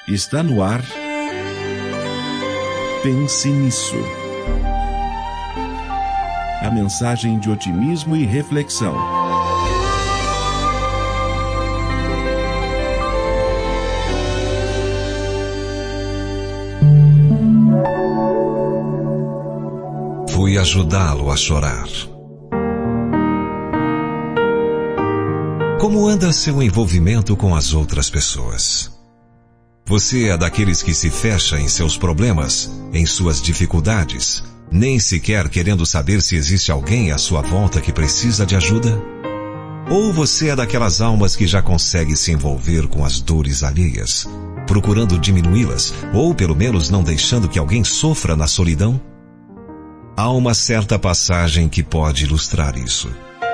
Está no ar. Pense nisso. A mensagem de otimismo e reflexão. Fui ajudá-lo a chorar. Como anda seu envolvimento com as outras pessoas? Você é daqueles que se fecha em seus problemas, em suas dificuldades, nem sequer querendo saber se existe alguém à sua volta que precisa de ajuda? Ou você é daquelas almas que já consegue se envolver com as dores alheias, procurando diminuí-las, ou pelo menos não deixando que alguém sofra na solidão? Há uma certa passagem que pode ilustrar isso.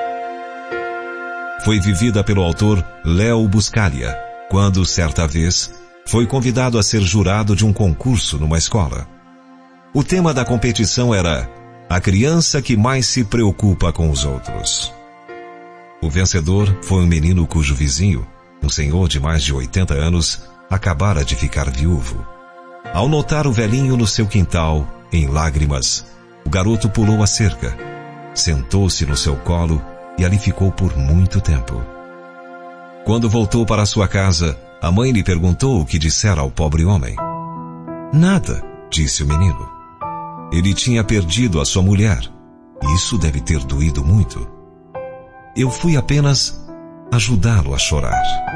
Foi vivida pelo autor Leo Buscaglia, quando, certa vez, foi convidado a ser jurado de um concurso numa escola. O tema da competição era a criança que mais se preocupa com os outros. O vencedor foi um menino cujo vizinho, um senhor de mais de 80 anos, acabara de ficar viúvo. Ao notar o velhinho no seu quintal, em lágrimas, o garoto pulou a cerca, sentou-se no seu colo e ali ficou por muito tempo. Quando voltou para sua casa, a mãe lhe perguntou o que dissera ao pobre homem. Nada, disse o menino. Ele tinha perdido a sua mulher. Isso deve ter doído muito. Eu fui apenas ajudá-lo a chorar.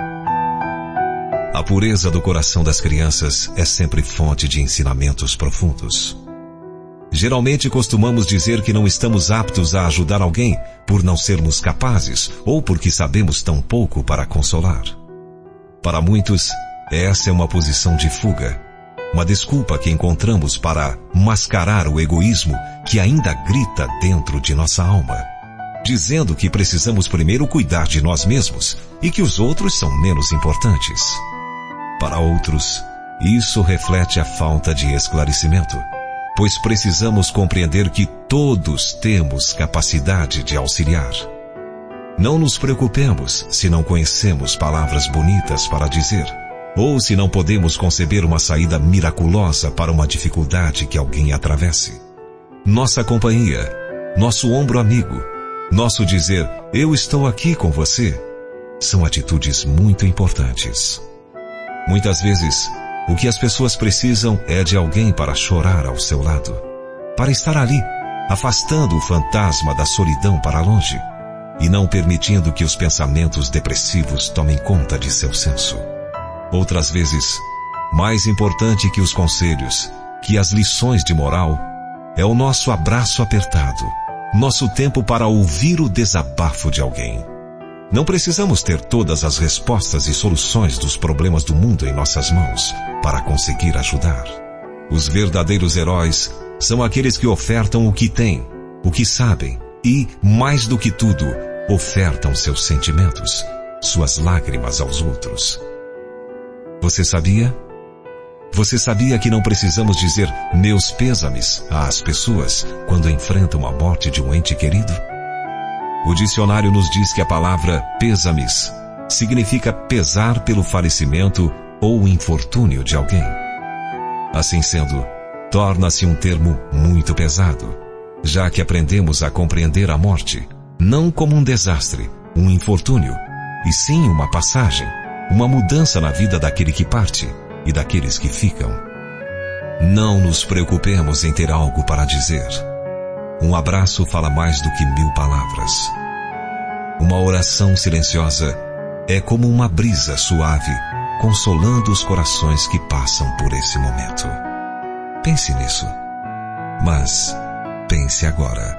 A pureza do coração das crianças é sempre fonte de ensinamentos profundos. Geralmente costumamos dizer que não estamos aptos a ajudar alguém por não sermos capazes ou porque sabemos tão pouco para consolar. Para muitos, essa é uma posição de fuga, uma desculpa que encontramos para mascarar o egoísmo que ainda grita dentro de nossa alma, dizendo que precisamos primeiro cuidar de nós mesmos e que os outros são menos importantes. Para outros, isso reflete a falta de esclarecimento, pois precisamos compreender que todos temos capacidade de auxiliar. Não nos preocupemos se não conhecemos palavras bonitas para dizer, ou se não podemos conceber uma saída miraculosa para uma dificuldade que alguém atravesse. Nossa companhia, nosso ombro amigo, nosso dizer, eu estou aqui com você, são atitudes muito importantes. Muitas vezes, o que as pessoas precisam é de alguém para chorar ao seu lado, para estar ali, afastando o fantasma da solidão para longe e não permitindo que os pensamentos depressivos tomem conta de seu senso. Outras vezes, mais importante que os conselhos, que as lições de moral, é o nosso abraço apertado, nosso tempo para ouvir o desabafo de alguém. Não precisamos ter todas as respostas e soluções dos problemas do mundo em nossas mãos para conseguir ajudar. Os verdadeiros heróis são aqueles que ofertam o que têm, o que sabem e, mais do que tudo, ofertam seus sentimentos, suas lágrimas aos outros. Você sabia? Você sabia que não precisamos dizer meus pêsames às pessoas quando enfrentam a morte de um ente querido? O dicionário nos diz que a palavra pêsames significa pesar pelo falecimento ou infortúnio de alguém. Assim sendo, torna-se um termo muito pesado, já que aprendemos a compreender a morte não como um desastre, um infortúnio, e sim uma passagem, uma mudança na vida daquele que parte e daqueles que ficam. Não nos preocupemos em ter algo para dizer. Um abraço fala mais do que 1000 palavras. Uma oração silenciosa é como uma brisa suave, consolando os corações que passam por esse momento. Pense nisso. Mas pense agora.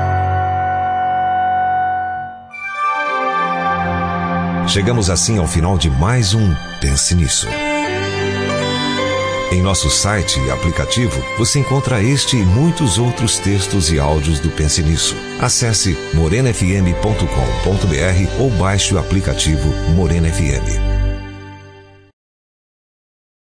Chegamos assim ao final de mais um Pense Nisso. Em nosso site e aplicativo, você encontra este e muitos outros textos e áudios do Pense Nisso. Acesse morenafm.com.br ou baixe o aplicativo Morena FM.